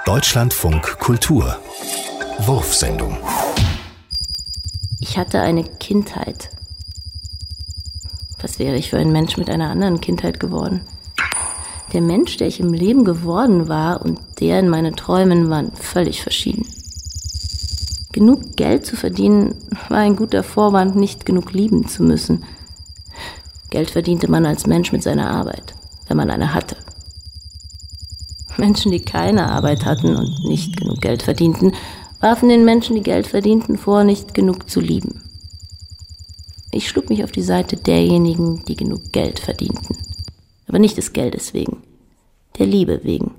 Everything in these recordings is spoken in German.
Deutschlandfunk Kultur Wurfsendung. Ich hatte eine Kindheit. Was wäre ich für ein Mensch mit einer anderen Kindheit geworden? Der Mensch, der ich im Leben geworden war und der in meinen Träumen waren völlig verschieden. Genug Geld zu verdienen war ein guter Vorwand, nicht genug lieben zu müssen. Geld verdiente man als Mensch mit seiner Arbeit, wenn man eine hatte. Menschen, die keine Arbeit hatten und nicht genug Geld verdienten, warfen den Menschen, die Geld verdienten, vor, nicht genug zu lieben. Ich schlug mich auf die Seite derjenigen, die genug Geld verdienten. Aber nicht des Geldes wegen, der Liebe wegen.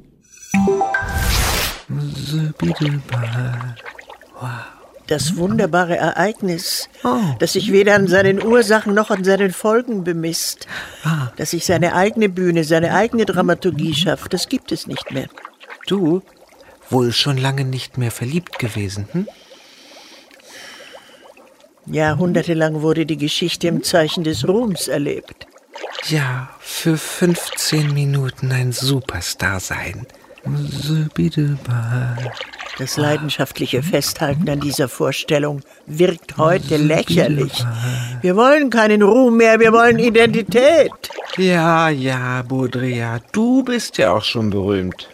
Das wunderbare Ereignis, das sich weder an seinen Ursachen noch an seinen Folgen bemisst, das sich seine eigene Bühne, seine eigene Dramaturgie schafft, das gibt es nicht mehr. Du, wohl schon lange nicht mehr verliebt gewesen, hm? Jahrhundertelang wurde die Geschichte im Zeichen des Ruhms erlebt. Ja, für 15 Minuten ein Superstar sein. Das leidenschaftliche Festhalten an dieser Vorstellung wirkt heute lächerlich. Wir wollen keinen Ruhm mehr, wir wollen Identität. Ja, Baudrillard, du bist ja auch schon berühmt.